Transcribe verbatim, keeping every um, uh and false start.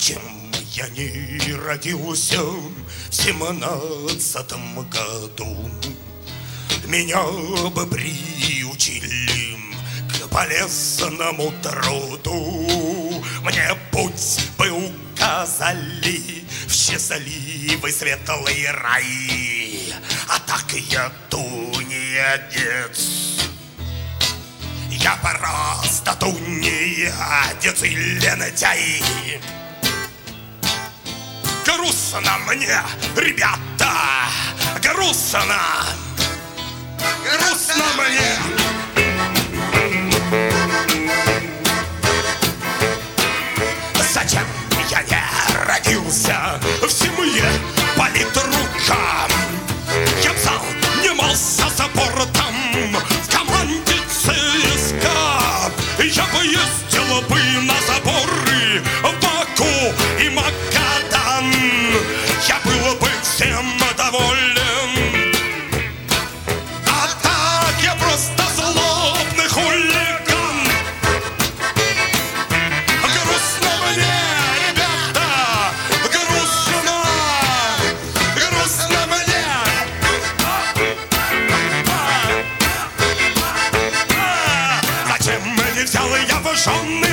Зачем я не родился в семнадцатом году? Меня бы приучили к полезному труду. Мне путь бы указали в счастливый светлый рай. А так я тунеядец. Я просто тунеядец и лентяй. Грустно мне, ребята, грустно. Грустно мне. Зачем я не родился в семье политрука? Я б занимался спортом в команде ЦСКА. Я бы ездил бы на заборы в Баку и Магадан. Я был бы всем доволен. А так я просто злобный хулиган. Грустно мне, ребята, грустно, грустно мне. Зачем не взял я в жены